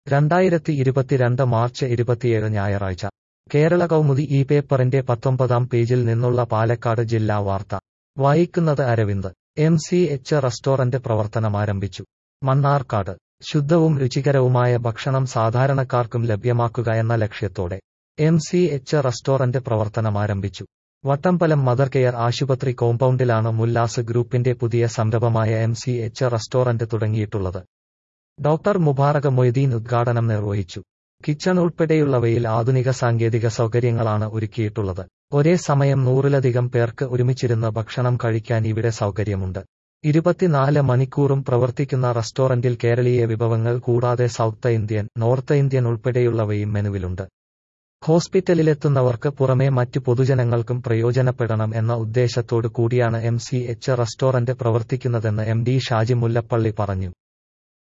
2022 March 27 ഞായറാഴ്ച കേരള കൗമുദി ഈ പേപ്പറിന്റെ 19-ാം പേജിൽ നിന്നുള്ള പാലക്കാട് ജില്ലാ വാർത്ത വായിക്കുന്നത് അരവിന്ദ്. MCH റെസ്റ്റോറന്റ് പ്രവർത്തനമാരംഭിച്ചു. മണ്ണാർക്കാട് ശുദ്ധവും രുചികരവുമായ ഭക്ഷണം സാധാരണക്കാർക്കും ലഭ്യമാക്കുക എന്ന ലക്ഷ്യത്തോടെ MCH റെസ്റ്റോറന്റ് പ്രവർത്തനമാരംഭിച്ചു. വട്ടമ്പലം മദർ കെയർ ആശുപത്രി കോമ്പൗണ്ടിലാണ് മുല്ലാസ് ഗ്രൂപ്പിന്റെ പുതിയ സംരംഭമായ MCH റെസ്റ്റോറന്റ് തുടങ്ങിയിട്ടുള്ളത്. ഡോക്ടർ മുബാറക് മൊയ്തീൻ ഉദ്ഘാടനം നിർവഹിച്ചു. കിച്ചൺ ഉൾപ്പെടെയുള്ളവയിൽ ആധുനിക സാങ്കേതിക സൗകര്യങ്ങളാണ് ഒരുക്കിയിട്ടുള്ളത്. ഒരേ സമയം 100-ലധികം പേർക്ക് ഒരുമിച്ചിരുന്ന് ഭക്ഷണം കഴിക്കാൻ ഇവിടെ സൗകര്യമുണ്ട്. 24 മണിക്കൂറും പ്രവർത്തിക്കുന്ന റെസ്റ്റോറന്റിൽ കേരളീയ വിഭവങ്ങൾ കൂടാതെ സൗത്ത് ഇന്ത്യൻ, നോർത്ത് ഇന്ത്യൻ ഉൾപ്പെടെയുള്ളവയും മെനുവിലുണ്ട്. ഹോസ്പിറ്റലിലെത്തുന്നവർക്ക് പുറമെ മറ്റു പൊതുജനങ്ങൾക്കും പ്രയോജനപ്പെടണം എന്ന ഉദ്ദേശത്തോടു കൂടിയാണ് MCH റെസ്റ്റോറന്റ് പ്രവർത്തിക്കുന്നതെന്ന് MD ഷാജി മുല്ലപ്പള്ളി പറഞ്ഞു.